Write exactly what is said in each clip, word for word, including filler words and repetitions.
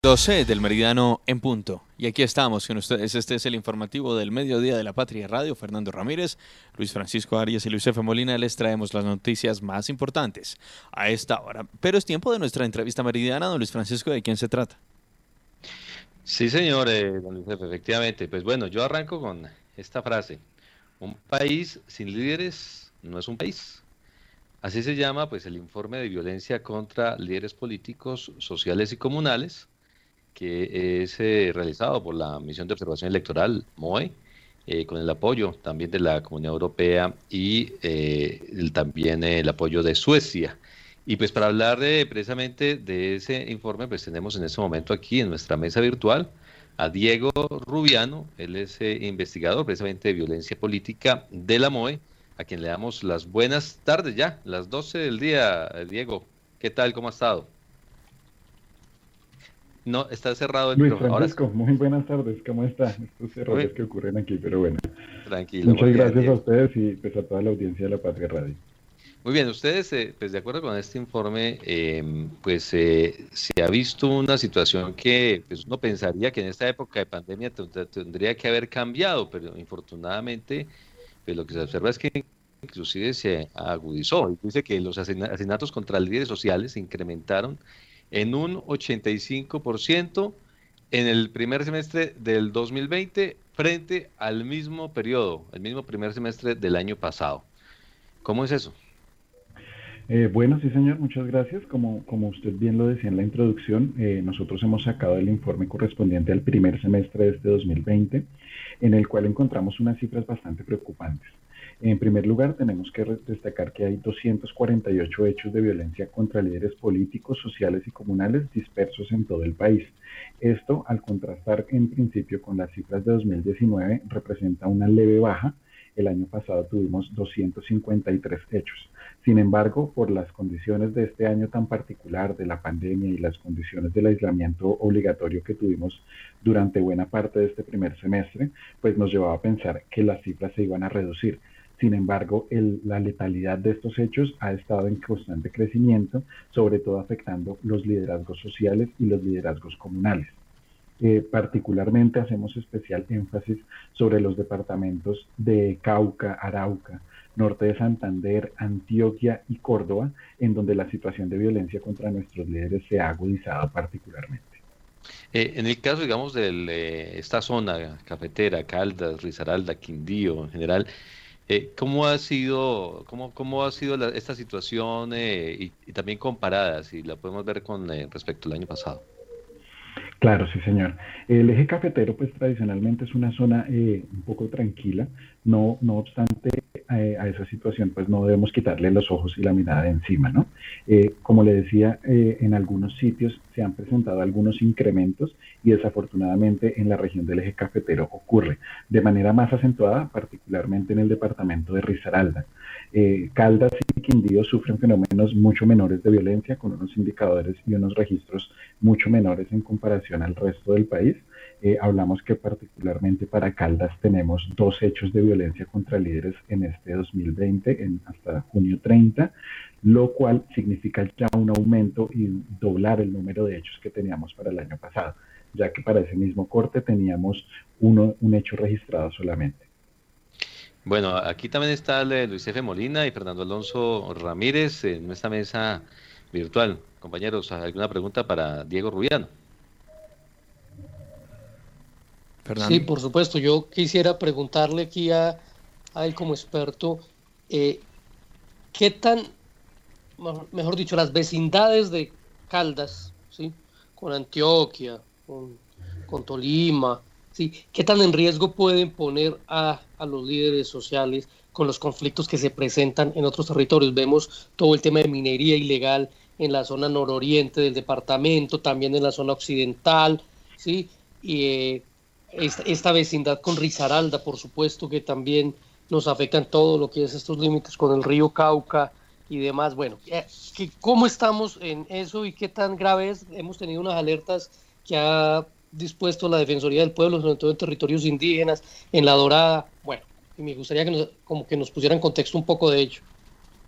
doce del meridiano en punto. Y aquí estamos con ustedes. Este es el informativo del mediodía de la Patria Radio. Fernando Ramírez, Luis Francisco Arias y Luis F. Molina les traemos las noticias más importantes a esta hora. Pero es tiempo de nuestra entrevista meridiana. Don Luis Francisco, ¿de quién se trata? Sí, señor, eh, don Luis F., efectivamente. Pues bueno, yo arranco con esta frase. Un país sin líderes no es un país. Así se llama pues el informe de violencia contra líderes políticos, sociales y comunales, que es eh, realizado por la Misión de Observación Electoral, M O E, eh, con el apoyo también de la Comunidad Europea y eh, el, también eh, el apoyo de Suecia. Y pues para hablar de, precisamente de ese informe, pues tenemos en este momento aquí en nuestra mesa virtual a Diego Rubiano. Él es eh, investigador precisamente de violencia política de la M O E, a quien le damos las buenas tardes ya, las doce del día. eh, Diego, ¿qué tal? ¿Cómo ha estado? No, está cerrado el Luis micrófono. Ahora sí. Francisco, muy buenas tardes, ¿cómo está? Estos errores Muy que ocurren aquí, pero bueno. tranquilo, muy Muchas bien, gracias a Diego. ustedes y pues a toda la audiencia de La Patria Radio. Muy bien, ustedes, eh, pues de acuerdo con este informe, eh, pues eh, se ha visto una situación que pues, uno pensaría que en esta época de pandemia t- tendría que haber cambiado, pero infortunadamente, pues lo que se observa es que inclusive se agudizó. Dice que los asesina- asesinatos contra líderes sociales se incrementaron en un ochenta y cinco por ciento en el primer semestre del dos mil veinte frente al mismo periodo, el mismo primer semestre del año pasado. ¿Cómo es eso? Eh, bueno, sí señor, muchas gracias. Como, como usted bien lo decía en la introducción, eh, nosotros hemos sacado el informe correspondiente al primer semestre de este dos mil veinte, en el cual encontramos unas cifras bastante preocupantes. En primer lugar, tenemos que destacar que hay doscientos cuarenta y ocho hechos de violencia contra líderes políticos, sociales y comunales dispersos en todo el país. Esto, al contrastar en principio con las cifras de dos mil diecinueve, representa una leve baja. El año pasado tuvimos doscientos cincuenta y tres hechos. Sin embargo, por las condiciones de este año tan particular, de la pandemia y las condiciones del aislamiento obligatorio que tuvimos durante buena parte de este primer semestre, pues nos llevaba a pensar que las cifras se iban a reducir. Sin embargo, el, la letalidad de estos hechos ha estado en constante crecimiento, sobre todo afectando los liderazgos sociales y los liderazgos comunales. Eh, particularmente hacemos especial énfasis sobre los departamentos de Cauca, Arauca, norte de Santander, Antioquia y Córdoba, en donde la situación de violencia contra nuestros líderes se ha agudizado particularmente. Eh, en el caso, digamos, de esta zona cafetera, Caldas, Risaralda, Quindío, en general, eh, ¿cómo ha sido, cómo, cómo ha sido la- esta situación eh, y, y también comparada, si la podemos ver con eh, respecto al año pasado? Claro, sí, señor. El eje cafetero, pues tradicionalmente es una zona eh, un poco tranquila. No, no obstante, eh, a esa situación, pues no debemos quitarle los ojos y la mirada de encima, ¿no? Eh, como le decía, eh, en algunos sitios se han presentado algunos incrementos y desafortunadamente en la región del eje cafetero ocurre de manera más acentuada, particularmente en el departamento de Risaralda. Eh, Caldas y Quindío sufren fenómenos mucho menores de violencia, con unos indicadores y unos registros mucho menores en comparación al resto del país. Eh, hablamos que particularmente para Caldas tenemos dos hechos de violencia contra líderes en este dos mil veinte, en, hasta junio treinta, lo cual significa ya un aumento y doblar el número de hechos que teníamos para el año pasado, ya que para ese mismo corte teníamos uno, un hecho registrado solamente. Bueno, aquí también está el de Luis F. Molina y Fernando Alonso Ramírez en esta mesa virtual. Compañeros, ¿alguna pregunta para Diego Rubiano? Fernando. Sí, por supuesto. Yo quisiera preguntarle aquí a, a él como experto, eh, ¿qué tan, mejor dicho, las vecindades de Caldas, ¿sí? Con Antioquia, con, con Tolima, ¿sí? ¿Qué tan en riesgo pueden poner a, a los líderes sociales con los conflictos que se presentan en otros territorios? Vemos todo el tema de minería ilegal en la zona nororiente del departamento, también en la zona occidental, ¿sí? Y eh, esta, esta vecindad con Risaralda, por supuesto, que también nos afectan todo lo que es estos límites con el río Cauca y demás. Bueno, ¿cómo estamos en eso y qué tan grave es? Hemos tenido unas alertas que ha dispuesto la Defensoría del Pueblo, sobre todo en territorios indígenas, en La Dorada. Bueno, y me gustaría que nos, como que nos pusieran en contexto un poco de ello.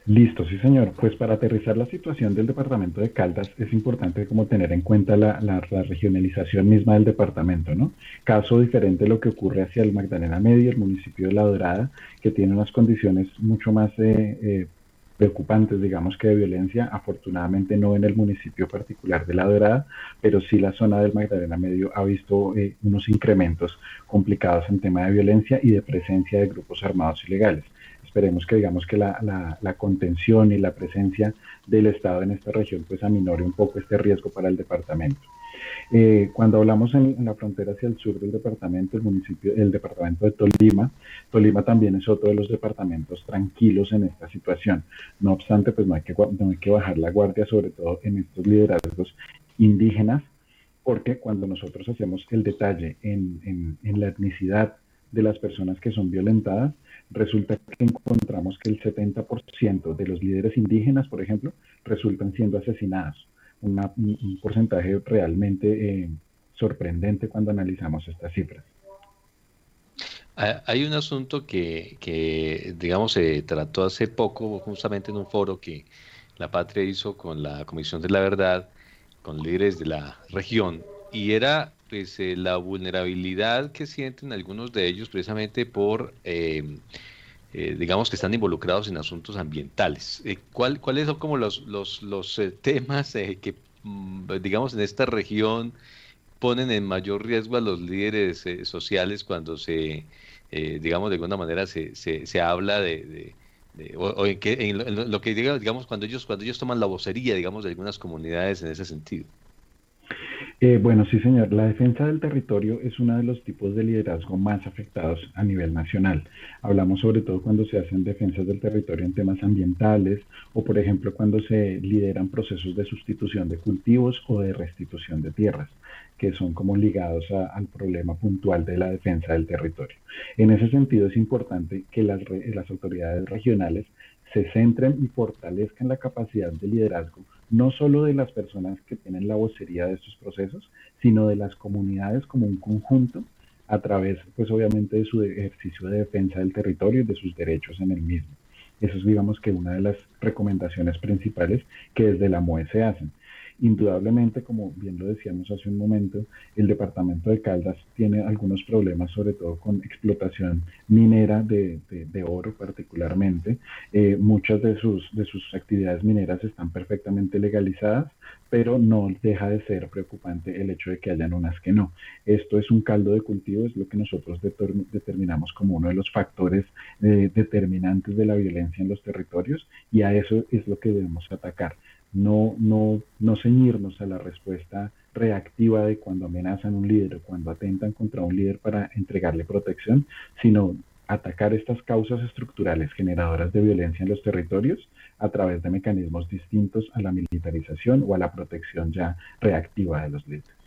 Listo, sí señor. Pues para aterrizar la situación del departamento de Caldas es importante como tener en cuenta la, la- la regionalización misma del departamento, ¿no? Caso diferente a lo que ocurre hacia el Magdalena Medio, el municipio de La Dorada, que tiene unas condiciones mucho más eh, eh, preocupantes, digamos que de violencia, afortunadamente no en el municipio particular de La Dorada, pero sí la zona del Magdalena Medio ha visto eh, unos incrementos complicados en tema de violencia y de presencia de grupos armados ilegales. Esperemos que digamos que la, la, la, contención y la presencia del Estado en esta región pues aminore un poco este riesgo para el departamento. Eh, cuando hablamos en, en, la frontera hacia el sur del departamento, el municipio, el departamento de Tolima, Tolima también es otro de los departamentos tranquilos en esta situación. No obstante, pues no hay que, no hay que bajar la guardia, sobre todo en estos liderazgos indígenas, porque cuando nosotros hacemos el detalle en, en, en la etnicidad de las personas que son violentadas, resulta que encontramos que el setenta por ciento de los líderes indígenas, por ejemplo, resultan siendo asesinados. Una, un, un porcentaje realmente eh, sorprendente cuando analizamos estas cifras. Hay un asunto que, que digamos, se trató hace poco, justamente en un foro que La Patria hizo con la Comisión de la Verdad, con líderes de la región, y era pues eh, la vulnerabilidad que sienten algunos de ellos precisamente por, eh, eh, digamos, que están involucrados en asuntos ambientales. Eh, ¿cuál, ¿Cuáles son como los, los, los eh, temas eh, que, mm, digamos, en esta región ponen en mayor riesgo a los líderes eh, sociales cuando se, eh, digamos, de alguna manera se, se, se habla de... de de, o, o en, que, en, lo, en, lo, lo que diga, digamos, cuando ellos, cuando ellos toman la vocería, digamos, de algunas comunidades en ese sentido? Eh, bueno, sí, señor. La defensa del territorio es uno de los tipos de liderazgo más afectados a nivel nacional. Hablamos sobre todo cuando se hacen defensas del territorio en temas ambientales o, por ejemplo, cuando se lideran procesos de sustitución de cultivos o de restitución de tierras, que son como ligados a, al problema puntual de la defensa del territorio. En ese sentido, es importante que las, las autoridades regionales se centren y fortalezcan la capacidad de liderazgo no solo de las personas que tienen la vocería de estos procesos, sino de las comunidades como un conjunto a través, pues obviamente, de su ejercicio de defensa del territorio y de sus derechos en el mismo. Eso es, digamos, que una de las recomendaciones principales que desde la M O E se hacen. Indudablemente, como bien lo decíamos hace un momento, el departamento de Caldas tiene algunos problemas, sobre todo con explotación minera de, de, de oro particularmente. Eh, muchas de sus, de sus actividades mineras están perfectamente legalizadas, pero no deja de ser preocupante el hecho de que hayan unas que no. Esto es un caldo de cultivo, es lo que nosotros determinamos como uno de los factores eh, determinantes de la violencia en los territorios, y a eso es lo que debemos atacar. No, no, no ceñirnos a la respuesta reactiva de cuando amenazan a un líder o cuando atentan contra un líder para entregarle protección, sino atacar estas causas estructurales generadoras de violencia en los territorios a través de mecanismos distintos a la militarización o a la protección ya reactiva de los líderes.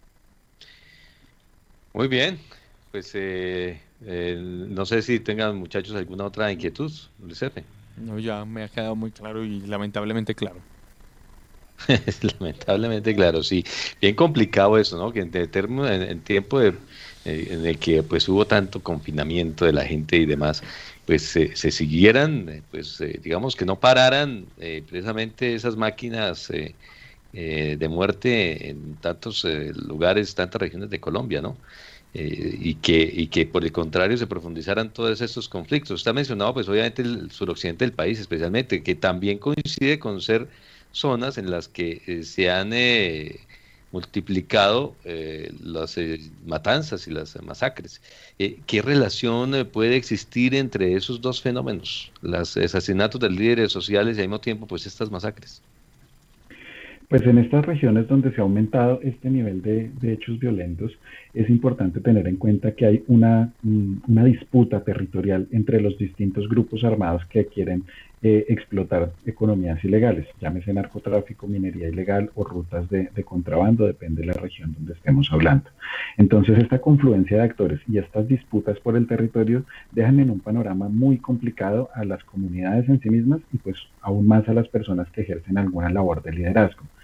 Muy bien, pues eh, eh, no sé si tengan, muchachos, alguna otra inquietud, Luis F. No, ya me ha quedado muy claro y lamentablemente claro. Lamentablemente, claro, sí. Bien complicado eso, ¿no? Que en, en, en tiempo de, eh, en el que pues hubo tanto confinamiento de la gente y demás, pues eh, se siguieran, eh, pues eh, digamos que no pararan eh, precisamente esas máquinas eh, eh, de muerte en tantos eh, lugares, tantas regiones de Colombia, ¿no? Eh, y, que, y que por el contrario se profundizaran todos estos conflictos. Usted ha mencionado pues obviamente el suroccidente del país especialmente, que también coincide con ser zonas en las que eh, se han eh, multiplicado eh, las eh, matanzas y las masacres. Eh, ¿Qué relación eh, puede existir entre esos dos fenómenos? Los asesinatos de líderes sociales y al mismo tiempo pues estas masacres. Pues en estas regiones donde se ha aumentado este nivel de, de hechos violentos, es importante tener en cuenta que hay una, una disputa territorial entre los distintos grupos armados que quieren eh, explotar economías ilegales, llámese narcotráfico, minería ilegal o rutas de, de contrabando, depende de la región donde estemos hablando. Entonces, esta confluencia de actores y estas disputas por el territorio dejan en un panorama muy complicado a las comunidades en sí mismas y pues aún más a las personas que ejercen alguna labor de liderazgo.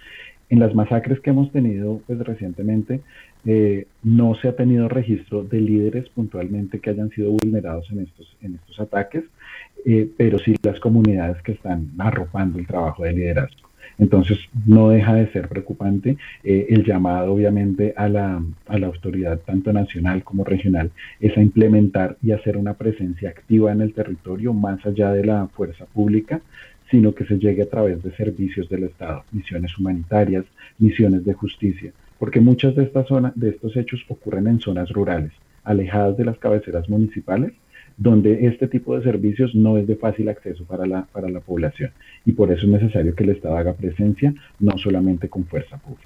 En las masacres que hemos tenido pues, recientemente, eh, no se ha tenido registro de líderes puntualmente que hayan sido vulnerados en estos, en estos ataques, eh, pero sí las comunidades que están arropando el trabajo de liderazgo. Entonces, no deja de ser preocupante eh, el llamado, obviamente, a la, a la autoridad, tanto nacional como regional, es a implementar y hacer una presencia activa en el territorio, más allá de la fuerza pública, sino que se llegue a través de servicios del Estado, misiones humanitarias, misiones de justicia, porque muchas de estas zonas, de estos hechos ocurren en zonas rurales, alejadas de las cabeceras municipales, donde este tipo de servicios no es de fácil acceso para la, para la población, y por eso es necesario que el Estado haga presencia, no solamente con fuerza pública.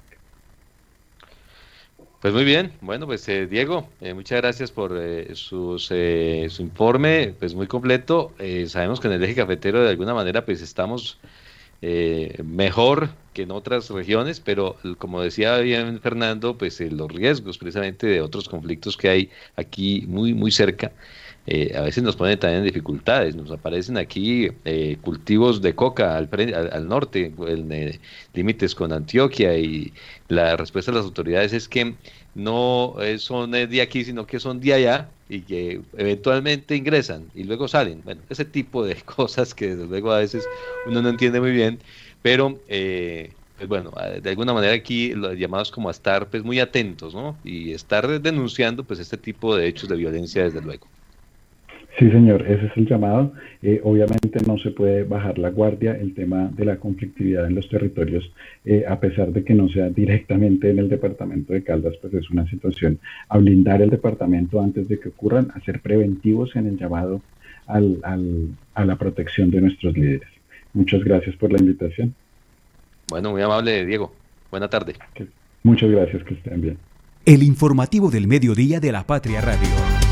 Pues muy bien, bueno, pues eh, Diego, eh, muchas gracias por eh, sus, eh, su informe, pues muy completo. Eh, sabemos que en el eje cafetero de alguna manera pues estamos eh, mejor que en otras regiones, pero como decía bien Fernando, pues eh, los riesgos precisamente de otros conflictos que hay aquí muy, muy cerca, Eh, a veces nos ponen también en dificultades. Nos aparecen aquí eh, cultivos de coca al, al, al norte, en eh, límites con Antioquia, y la respuesta de las autoridades es que no eh, son de aquí, sino que son de allá, y que eventualmente ingresan y luego salen. Bueno, ese tipo de cosas que desde luego a veces uno no entiende muy bien, pero eh, pues bueno, de alguna manera aquí los llamados como a estar pues muy atentos, ¿no? Y estar denunciando pues este tipo de hechos de violencia, desde luego. Sí, señor, ese es el llamado. Eh, obviamente no se puede bajar la guardia. El tema de la conflictividad en los territorios, eh, a pesar de que no sea directamente en el departamento de Caldas, pues es una situación a blindar el departamento antes de que ocurran, a ser preventivos en el llamado al, al, a la protección de nuestros líderes. Muchas gracias por la invitación. Bueno, muy amable, Diego. Buena tarde. Que, muchas gracias, que estén bien. El informativo del mediodía de la Patria Radio.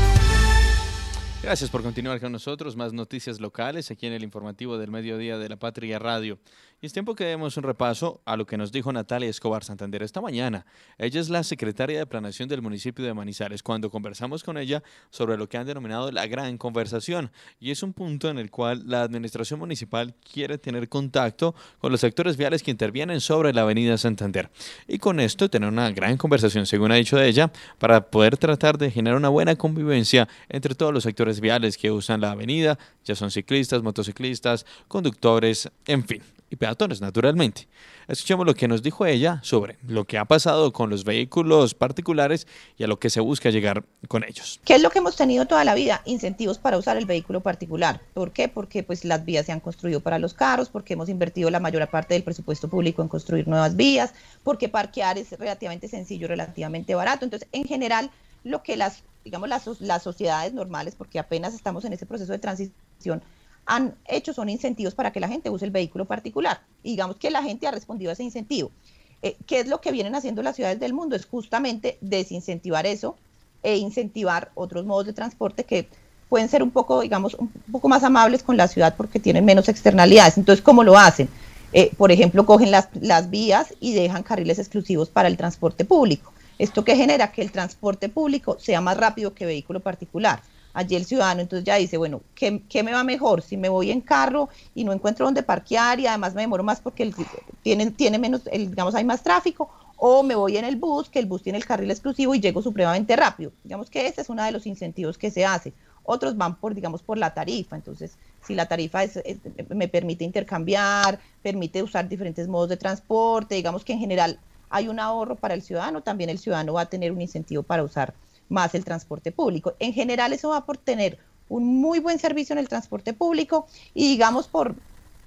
Gracias por continuar con nosotros. Más noticias locales aquí en el informativo del mediodía de la Patria Radio. Y es tiempo que demos un repaso a lo que nos dijo Natalia Escobar Santander esta mañana. Ella es la secretaria de Planeación del municipio de Manizales, cuando conversamos con ella sobre lo que han denominado la gran conversación. Y es un punto en el cual la administración municipal quiere tener contacto con los sectores viales que intervienen sobre la avenida Santander. Y con esto tener una gran conversación, según ha dicho ella, para poder tratar de generar una buena convivencia entre todos los sectores viales que usan la avenida, ya son ciclistas, motociclistas, conductores, en fin, y peatones, naturalmente. Escuchemos lo que nos dijo ella sobre lo que ha pasado con los vehículos particulares y a lo que se busca llegar con ellos. ¿Qué es lo que hemos tenido toda la vida? Incentivos para usar el vehículo particular. ¿Por qué? Porque pues las vías se han construido para los carros, porque hemos invertido la mayor parte del presupuesto público en construir nuevas vías, porque parquear es relativamente sencillo, relativamente barato. Entonces, en general, lo que las, digamos, las, las sociedades normales, porque apenas estamos en ese proceso de transición, han hecho son incentivos para que la gente use el vehículo particular. Y digamos que la gente ha respondido a ese incentivo. Eh, ¿Qué es lo que vienen haciendo las ciudades del mundo? Es justamente desincentivar eso e incentivar otros modos de transporte que pueden ser un poco, digamos, un poco más amables con la ciudad porque tienen menos externalidades. Entonces, ¿cómo lo hacen? Eh, por ejemplo, cogen las, las vías y dejan carriles exclusivos para el transporte público. ¿Esto que genera? Que el transporte público sea más rápido que vehículo particular. Allí el ciudadano entonces ya dice, bueno, ¿qué, qué me va mejor? Si me voy en carro y no encuentro dónde parquear y además me demoro más porque el, tiene, tiene menos, el, digamos, hay más tráfico, o me voy en el bus, que el bus tiene el carril exclusivo y llego supremamente rápido. Digamos que ese es uno de los incentivos que se hace. Otros van por, digamos, por la tarifa. Entonces, si la tarifa es, es, me permite intercambiar, permite usar diferentes modos de transporte, digamos que en general hay un ahorro para el ciudadano, también el ciudadano va a tener un incentivo para usar más el transporte público. En general eso va por tener un muy buen servicio en el transporte público y digamos por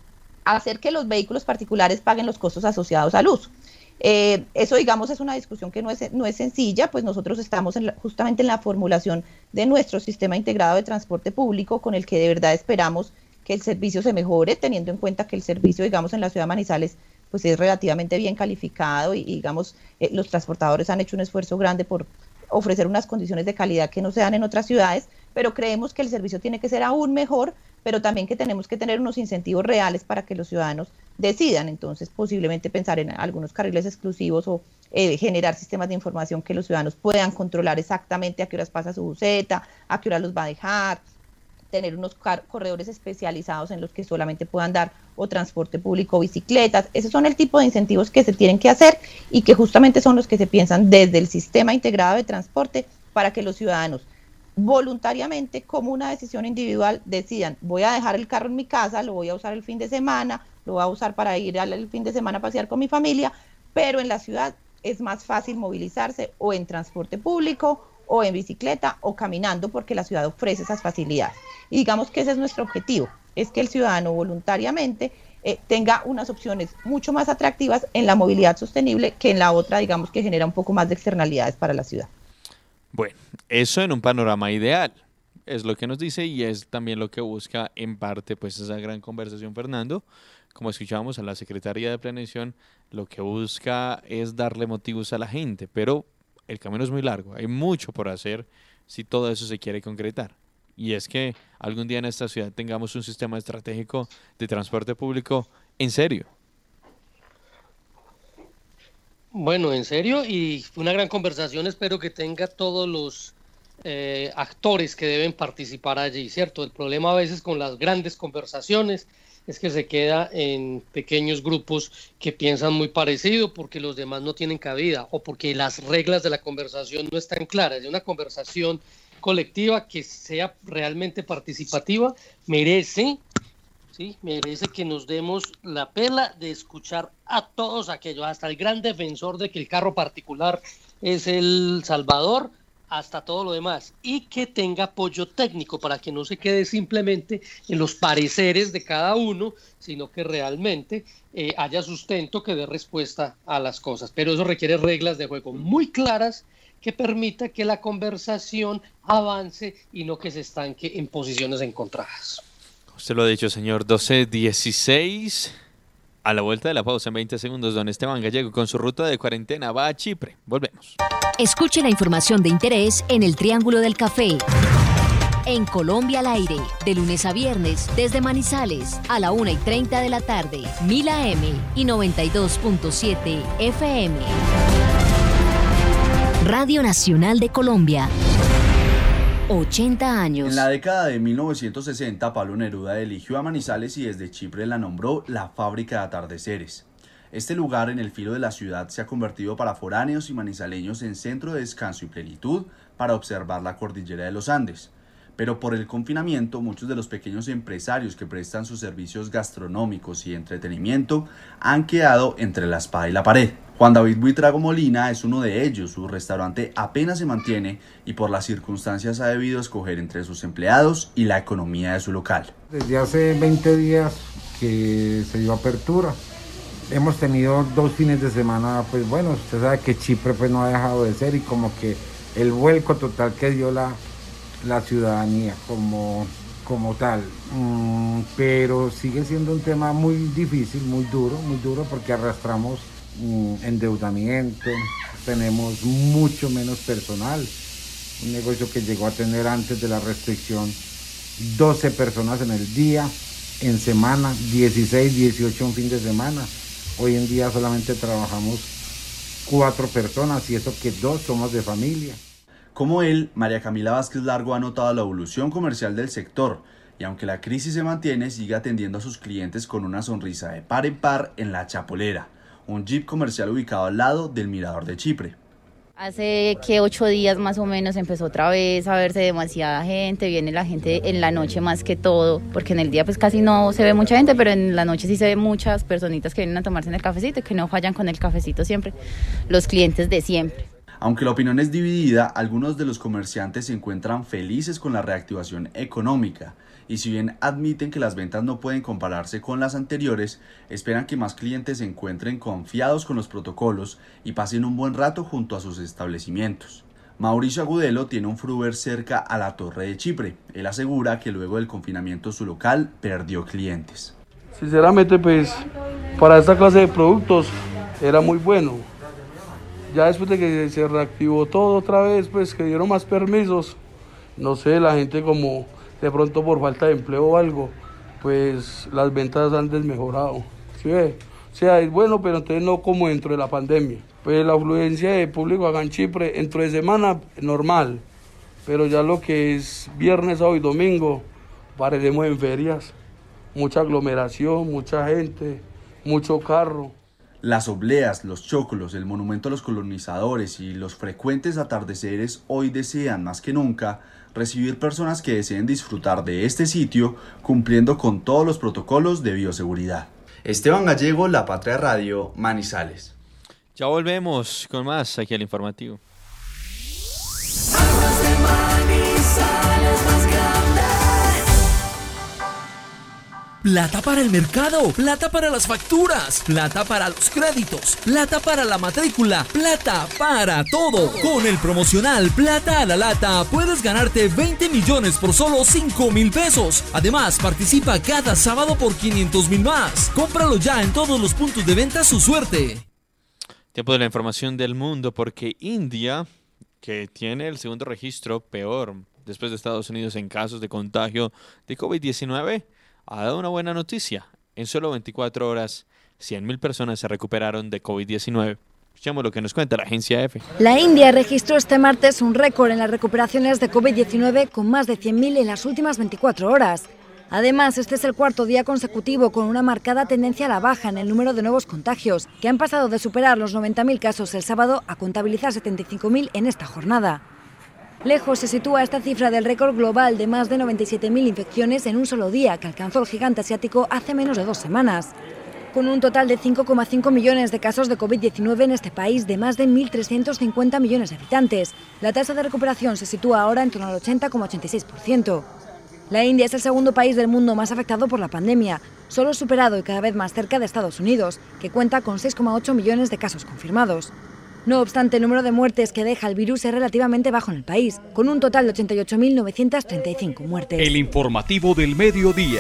hacer que los vehículos particulares paguen los costos asociados al uso. Eh, eso digamos es una discusión que no es, no es sencilla, pues nosotros estamos en la, justamente en la formulación de nuestro sistema integrado de transporte público con el que de verdad esperamos que el servicio se mejore, teniendo en cuenta que el servicio digamos en la ciudad de Manizales pues es relativamente bien calificado y, y digamos eh, los transportadores han hecho un esfuerzo grande por ofrecer unas condiciones de calidad que no se dan en otras ciudades, pero creemos que el servicio tiene que ser aún mejor, pero también que tenemos que tener unos incentivos reales para que los ciudadanos decidan. Entonces, posiblemente pensar en algunos carriles exclusivos o eh, generar sistemas de información que los ciudadanos puedan controlar exactamente a qué horas pasa su buseta, a qué horas los va a dejar, tener unos corredores especializados en los que solamente puedan dar o transporte público o bicicletas. Esos son el tipo de incentivos que se tienen que hacer y que justamente son los que se piensan desde el sistema integrado de transporte para que los ciudadanos voluntariamente, como una decisión individual, decidan, voy a dejar el carro en mi casa, lo voy a usar el fin de semana, lo voy a usar para ir al el fin de semana a pasear con mi familia, pero en la ciudad es más fácil movilizarse o en transporte público o en bicicleta o caminando porque la ciudad ofrece esas facilidades. Y digamos que ese es nuestro objetivo, es que el ciudadano voluntariamente eh, tenga unas opciones mucho más atractivas en la movilidad sostenible que en la otra, digamos que genera un poco más de externalidades para la ciudad. Bueno, eso en un panorama ideal es lo que nos dice y es también lo que busca en parte pues esa gran conversación, Fernando. Como escuchábamos a la Secretaría de Planeación, lo que busca es darle motivos a la gente, pero el camino es muy largo, hay mucho por hacer si todo eso se quiere concretar. Y es que algún día en esta ciudad tengamos un sistema estratégico de transporte público en serio. Bueno, en serio, y una gran conversación, espero que tenga todos los eh, actores que deben participar allí, ¿cierto? El problema a veces con las grandes conversaciones es que se queda en pequeños grupos que piensan muy parecido porque los demás no tienen cabida o porque las reglas de la conversación no están claras. De una conversación colectiva que sea realmente participativa merece, ¿sí? merece que nos demos la pela de escuchar a todos aquellos, hasta el gran defensor de que el carro particular es el salvador, hasta todo lo demás, y que tenga apoyo técnico para que no se quede simplemente en los pareceres de cada uno, sino que realmente eh, haya sustento que dé respuesta a las cosas. Pero eso requiere reglas de juego muy claras que permita que la conversación avance y no que se estanque en posiciones encontradas. Usted lo ha dicho, señor. Doce dieciséis. A la vuelta de la pausa en veinte segundos, don Esteban Gallego con su ruta de cuarentena va a Chipre. Volvemos. Escuche la información de interés en el Triángulo del Café. En Colombia al aire, de lunes a viernes, desde Manizales, a la una y treinta de la tarde, mil A M y noventa y dos punto siete F M. Radio Nacional de Colombia. ochenta años. En la década de mil novecientos sesenta, Pablo Neruda eligió a Manizales y desde Chipre la nombró la fábrica de atardeceres. Este lugar en el filo de la ciudad se ha convertido para foráneos y manizaleños en centro de descanso y plenitud para observar la cordillera de los Andes. Pero por el confinamiento, muchos de los pequeños empresarios que prestan sus servicios gastronómicos y entretenimiento han quedado entre la espada y la pared. Juan David Buitrago Molina es uno de ellos. Su restaurante apenas se mantiene y por las circunstancias ha debido escoger entre sus empleados y la economía de su local. Desde hace veinte días que se dio apertura. Hemos tenido dos fines de semana, pues bueno, usted sabe que Chipre pues no ha dejado de ser y como que el vuelco total que dio la, la ciudadanía como, como tal. Mm, pero sigue siendo un tema muy difícil, muy duro, muy duro porque arrastramos mm, endeudamiento, tenemos mucho menos personal. Un negocio que llegó a tener antes de la restricción doce personas en el día, en semana, dieciséis, dieciocho un fin de semana. Hoy en día solamente trabajamos cuatro personas y eso que dos somos de familia. Como él, María Camila Vázquez Largo ha notado la evolución comercial del sector y aunque la crisis se mantiene, sigue atendiendo a sus clientes con una sonrisa de par en par en La Chapolera, un jeep comercial ubicado al lado del Mirador de Chipre. Hace que ocho días más o menos empezó otra vez a verse demasiada gente, viene la gente en la noche más que todo, porque en el día pues casi no se ve mucha gente, pero en la noche sí se ve muchas personitas que vienen a tomarse en el cafecito y que no fallan con el cafecito siempre, los clientes de siempre. Aunque la opinión es dividida, algunos de los comerciantes se encuentran felices con la reactivación económica y si bien admiten que las ventas no pueden compararse con las anteriores, esperan que más clientes se encuentren confiados con los protocolos y pasen un buen rato junto a sus establecimientos. Mauricio Agudelo tiene un fruver cerca a la Torre de Chipre. Él asegura que luego del confinamiento su local perdió clientes. Sinceramente, pues, para esta clase de productos era muy bueno. Ya después de que se reactivó todo otra vez, pues que dieron más permisos, no sé, la gente como de pronto por falta de empleo o algo, pues las ventas han desmejorado. ¿Sí ve? O sea, es bueno, pero entonces no como dentro de la pandemia. Pues la afluencia de público acá en Chipre, dentro de semana, normal, pero ya lo que es viernes, sábado y domingo, parecemos en ferias, mucha aglomeración, mucha gente, mucho carro. Las obleas, los choclos, el monumento a los colonizadores y los frecuentes atardeceres hoy desean más que nunca recibir personas que deseen disfrutar de este sitio cumpliendo con todos los protocolos de bioseguridad. Esteban Gallego, La Patria Radio, Manizales. Ya volvemos con más aquí al informativo. Aguas de Manizales más grande. Plata para el mercado, plata para las facturas, plata para los créditos, plata para la matrícula, plata para todo. Con el promocional Plata a la Lata puedes ganarte veinte millones por solo cinco mil pesos. Además, participa cada sábado por quinientos mil más. Cómpralo ya en todos los puntos de venta Su Suerte. Tiempo de la información del mundo, porque India, que tiene el segundo registro peor después de Estados Unidos en casos de contagio de COVID diecinueve, ha dado una buena noticia. En solo veinticuatro horas, cien mil personas se recuperaron de COVID diecinueve. Escuchemos lo que nos cuenta la agencia EFE. La India registró este martes un récord en las recuperaciones de COVID diecinueve con más de cien mil en las últimas veinticuatro horas. Además, este es el cuarto día consecutivo con una marcada tendencia a la baja en el número de nuevos contagios, que han pasado de superar los noventa mil casos el sábado a contabilizar setenta y cinco mil en esta jornada. Lejos se sitúa esta cifra del récord global de más de noventa y siete mil infecciones en un solo día que alcanzó el gigante asiático hace menos de dos semanas. Con un total de cinco coma cinco millones de casos de COVID diecinueve en este país de más de mil trescientos cincuenta millones de habitantes, la tasa de recuperación se sitúa ahora en torno al ochenta coma ochenta y seis por ciento. La India es el segundo país del mundo más afectado por la pandemia, solo superado y cada vez más cerca de Estados Unidos, que cuenta con seis coma ocho millones de casos confirmados. No obstante, el número de muertes que deja el virus es relativamente bajo en el país, con un total de ochenta y ocho mil novecientas treinta y cinco muertes. El informativo del mediodía.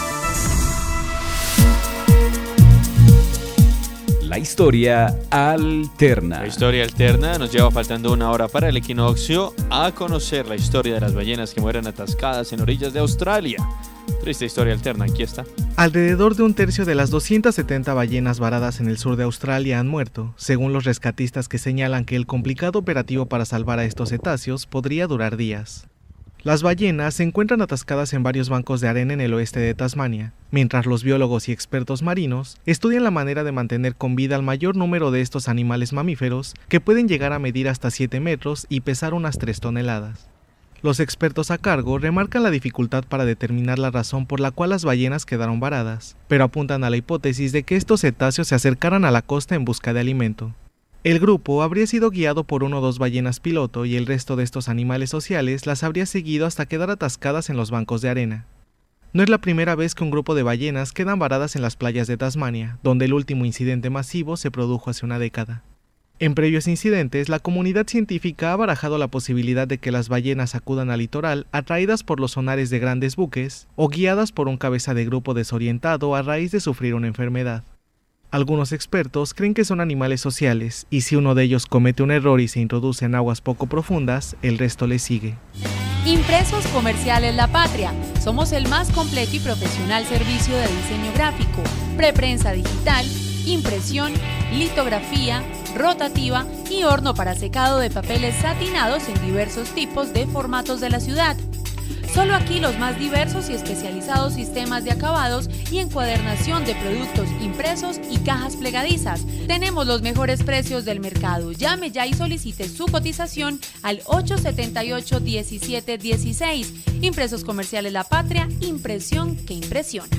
La historia alterna. La historia alterna nos lleva, faltando una hora para el equinoccio, a conocer la historia de las ballenas que mueren atascadas en orillas de Australia. Triste historia alterna, aquí está. Alrededor de un tercio de las doscientas setenta ballenas varadas en el sur de Australia han muerto, según los rescatistas, que señalan que el complicado operativo para salvar a estos cetáceos podría durar días. Las ballenas se encuentran atascadas en varios bancos de arena en el oeste de Tasmania, mientras los biólogos y expertos marinos estudian la manera de mantener con vida al mayor número de estos animales mamíferos, que pueden llegar a medir hasta siete metros y pesar unas tres toneladas. Los expertos a cargo remarcan la dificultad para determinar la razón por la cual las ballenas quedaron varadas, pero apuntan a la hipótesis de que estos cetáceos se acercaran a la costa en busca de alimento. El grupo habría sido guiado por uno o dos ballenas piloto y el resto de estos animales sociales las habría seguido hasta quedar atascadas en los bancos de arena. No es la primera vez que un grupo de ballenas quedan varadas en las playas de Tasmania, donde el último incidente masivo se produjo hace una década. En previos incidentes, la comunidad científica ha barajado la posibilidad de que las ballenas acudan al litoral atraídas por los sonares de grandes buques o guiadas por un cabeza de grupo desorientado a raíz de sufrir una enfermedad. Algunos expertos creen que son animales sociales y si uno de ellos comete un error y se introduce en aguas poco profundas, el resto le sigue. Impresos Comerciales La Patria. Somos el más completo y profesional servicio de diseño gráfico, preprensa digital, impresión, litografía, rotativa y horno para secado de papeles satinados en diversos tipos de formatos de la ciudad. Solo aquí los más diversos y especializados sistemas de acabados y encuadernación de productos impresos y cajas plegadizas. Tenemos los mejores precios del mercado. Llame ya y solicite su cotización al ocho siete ocho, diecisiete dieciséis. Impresos Comerciales La Patria, impresión que impresiona.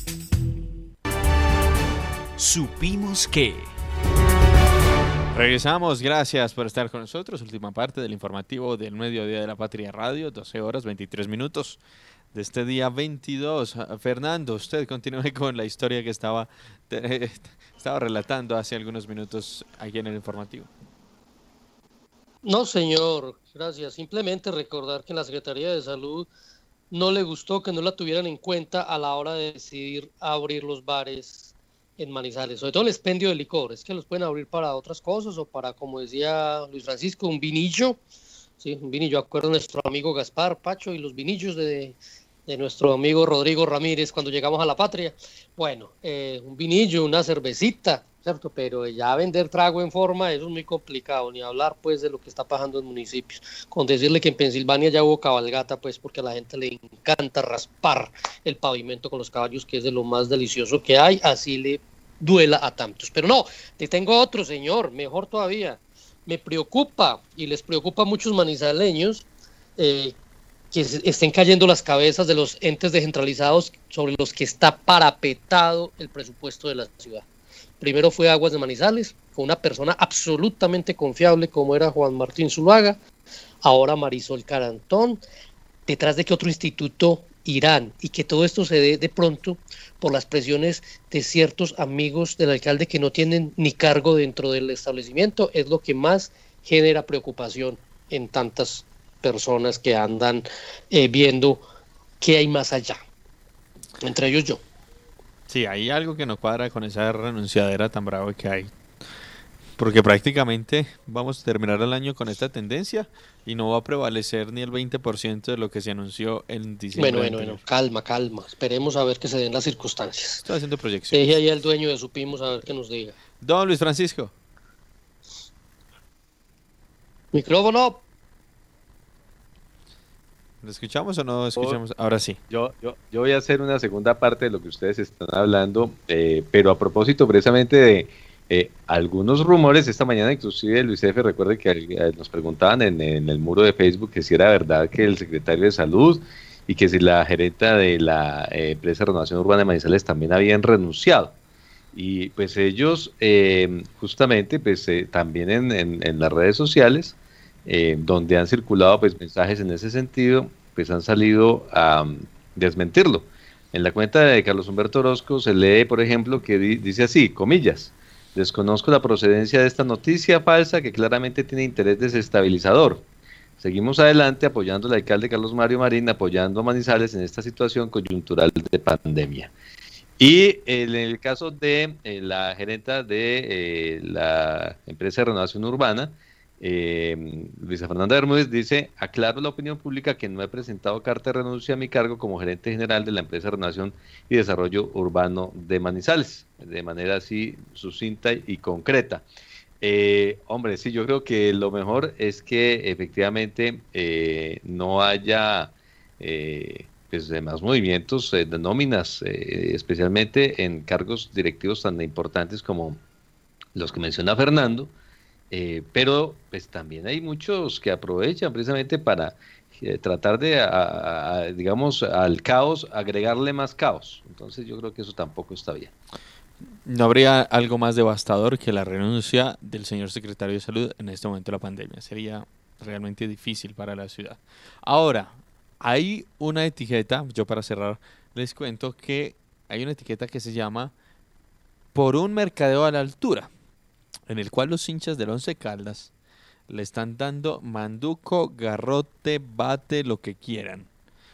Supimos que... Regresamos, gracias por estar con nosotros. Última parte del informativo del Mediodía de la Patria Radio, doce horas veintitrés minutos de este día veintidós. Fernando, usted continúe con la historia que estaba, te, estaba relatando hace algunos minutos aquí en el informativo. No, señor, gracias. Simplemente recordar que en la Secretaría de Salud no le gustó que no la tuvieran en cuenta a la hora de decidir abrir los bares en Manizales, sobre todo el expendio de licor. Es que los pueden abrir para otras cosas o para, como decía Luis Francisco, un vinillo. Sí, un vinillo. Acuerdo a nuestro amigo Gaspar Pacho y los vinillos de, de nuestro amigo Rodrigo Ramírez cuando llegamos a La Patria. Bueno, eh, un vinillo, una cervecita, ¿cierto? Pero ya vender trago en forma, eso es muy complicado, ni hablar pues de lo que está pasando en municipios. Con decirle que en Pensilvania ya hubo cabalgata, pues porque a la gente le encanta raspar el pavimento con los caballos, que es de lo más delicioso que hay, así le duela a tantos. Pero no, te tengo otro, señor, mejor todavía. Me preocupa, y les preocupa a muchos manizaleños, eh, que estén cayendo las cabezas de los entes descentralizados sobre los que está parapetado el presupuesto de la ciudad. Primero fue Aguas de Manizales, con una persona absolutamente confiable como era Juan Martín Zuluaga, ahora Marisol Carantón, detrás de que otro instituto irán, y que todo esto se dé de pronto por las presiones de ciertos amigos del alcalde que no tienen ni cargo dentro del establecimiento, es lo que más genera preocupación en tantas personas que andan eh, viendo qué hay más allá, entre ellos yo. Sí, hay algo que no cuadra con esa renunciadera tan brava que hay. Porque prácticamente vamos a terminar el año con esta tendencia y no va a prevalecer ni el veinte por ciento de lo que se anunció en diciembre. Bueno, bueno, bueno, calma, calma. Esperemos a ver que se den las circunstancias. Estoy haciendo proyecciones. Deje ahí al dueño de Supimos a ver qué nos diga. Don Luis Francisco. Micrófono. ¿Lo escuchamos o no escuchamos? Ahora sí. Yo, yo, yo voy a hacer una segunda parte de lo que ustedes están hablando, eh, pero a propósito precisamente de eh, algunos rumores. Esta mañana inclusive Luis F. recuerde que eh, nos preguntaban en, en el muro de Facebook que si era verdad que el secretario de Salud y que si la gerenta de la eh, empresa de Renovación Urbana de Manizales también habían renunciado. Y pues ellos eh, justamente pues eh, también en, en, en las redes sociales, Eh, donde han circulado pues mensajes en ese sentido, pues han salido a um, desmentirlo. En la cuenta de Carlos Humberto Orozco se lee, por ejemplo, que di dice así, comillas, desconozco la procedencia de esta noticia falsa que claramente tiene interés desestabilizador. Seguimos adelante apoyando al alcalde Carlos Mario Marín, apoyando a Manizales en esta situación coyuntural de pandemia. Y en el caso de eh, la gerenta de eh, la empresa de renovación urbana, Eh, Luisa Fernanda Bermúdez dice, aclaro la opinión pública que no he presentado carta de renuncia a mi cargo como gerente general de la empresa de Renovación y Desarrollo Urbano de Manizales, de manera así sucinta y concreta. Eh, hombre, sí, yo creo que lo mejor es que efectivamente eh, no haya eh, pues, demás movimientos eh, de nóminas, eh, especialmente en cargos directivos tan importantes como los que menciona Fernando. Eh, pero pues también hay muchos que aprovechan precisamente para eh, tratar de, a, a, digamos, al caos, agregarle más caos. Entonces yo creo que eso tampoco está bien. No habría algo más devastador que la renuncia del señor secretario de Salud en este momento de la pandemia. Sería realmente difícil para la ciudad. Ahora, hay una etiqueta, yo para cerrar les cuento que hay una etiqueta que se llama Por un mercadeo a la altura, en el cual los hinchas del Once Caldas le están dando manduco, garrote, bate, lo que quieran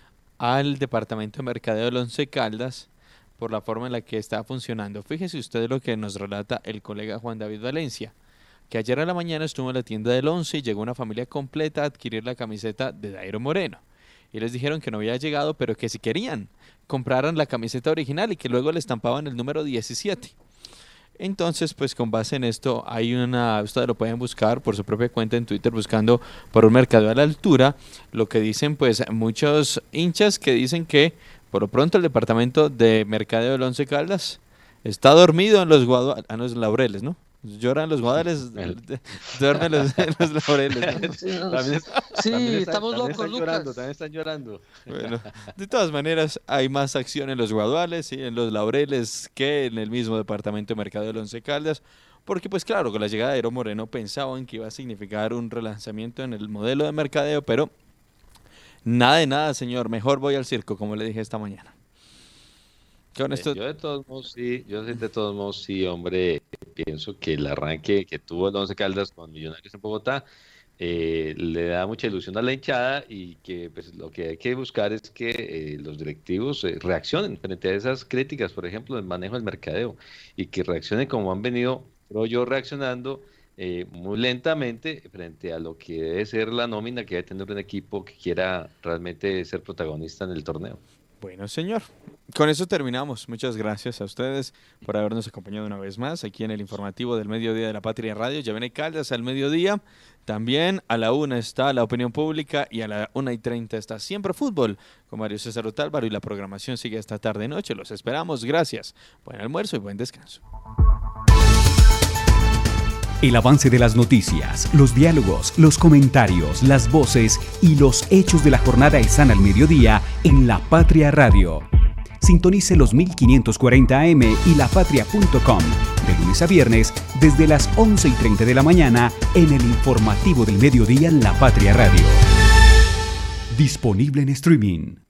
al departamento de mercadeo del Once Caldas por la forma en la que está funcionando. Fíjese usted lo que nos relata el colega Juan David Valencia, que ayer a la mañana estuvo en la tienda del Once y llegó una familia completa a adquirir la camiseta de Dairo Moreno. Y les dijeron que no había llegado, pero que si querían, compraran la camiseta original y que luego le estampaban el número diecisiete. Entonces, pues con base en esto, hay una, ustedes lo pueden buscar por su propia cuenta en Twitter buscando por un mercado a la altura, lo que dicen pues muchos hinchas que dicen que por lo pronto el departamento de mercadeo del Once Caldas está dormido en los, guadua en los laureles, ¿no? Lloran los guadales, duermen los, los laureles, ¿no? Sí, también, sí también está, estamos también locos, están Lucas. llorando, también están llorando. Bueno, de todas maneras, hay más acción en los guaduales y en los laureles que en el mismo departamento de mercado del Once Caldas, porque pues claro, con la llegada de Dairo Moreno pensaban que iba a significar un relanzamiento en el modelo de mercadeo, pero nada de nada, señor, mejor voy al circo, como le dije esta mañana. Con esto... Yo de todos modos sí, yo de todos modos sí, hombre, pienso que el arranque que tuvo el Once Caldas con Millonarios en Bogotá eh, le da mucha ilusión a la hinchada y que pues lo que hay que buscar es que eh, los directivos eh, reaccionen frente a esas críticas, por ejemplo, del manejo del mercadeo, y que reaccionen como han venido, creo yo, reaccionando eh, muy lentamente frente a lo que debe ser la nómina que debe tener un equipo que quiera realmente ser protagonista en el torneo. Bueno, señor, Con eso terminamos. Muchas gracias a ustedes por habernos acompañado una vez más aquí en el informativo del Mediodía de la Patria Radio. Ya viene Caldas al mediodía. También a la una está la opinión pública y a la una y treinta está Siempre Fútbol con Mario César Otálvaro y la programación sigue esta tarde y noche. Los esperamos. Gracias. Buen almuerzo y buen descanso. El avance de las noticias, los diálogos, los comentarios, las voces y los hechos de la jornada están al mediodía en La Patria Radio. Sintonice los mil quinientos cuarenta A M y lapatria punto com de lunes a viernes desde las once y treinta de la mañana en el informativo del mediodía en La Patria Radio. Disponible en streaming.